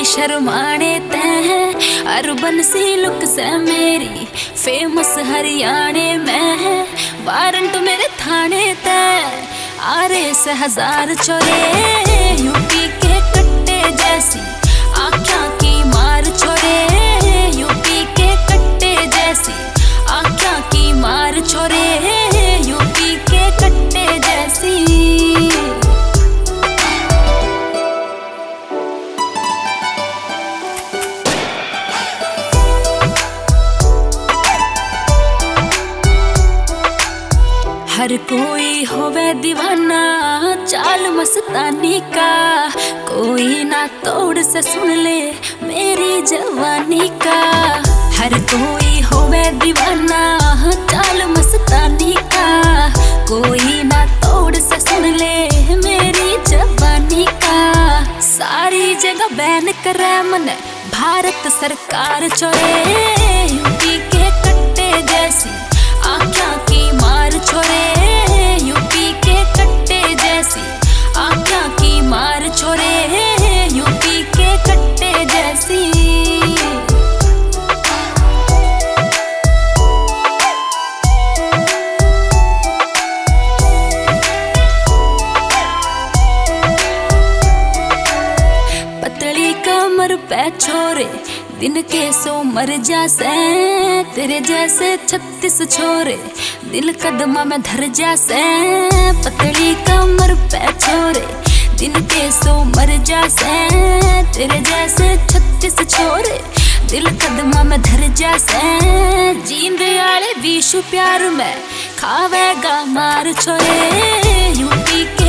शर्माने तैं urban see look से मेरी फेमस हरियाणे में वारंट मेरे थाने तैं आरे से हजार छोरे यूपी के कट्टे जैसी आँखों की मार छोरे यूपी के कट्टे जैसी आँखों की मार छोरे यूपी के कट्टे जैसी। हर कोई होवे दीवाना चाल मस्तानी का, कोई ना तोड़ से सुन ले मेरी जवानी का। हर कोई होवे दीवाना चाल मस्तानी का, कोई ना तोड़ से सुन ले मेरी जवानी का। सारी जगह बैन करे मन भारत सरकार छोरे यूपी के कट्टे जैसी आँखों की मार छोरे यूपी के कट्टे जैसी आँखों की मार छोरे यूपी के कट्टे जैसी। पतली कमर पे छोरे दिन के सो मर जासे, तेरे जैसे 36 छोरे दिल कदमा में धर जासे। पतली कमर पे छोरे दिन के सो मर जासे, तेरे जैसे 36 छोरे दिल कदमा में धर जासे। जींद आले विशु प्यार में खावेगा मार छोरे यूपी के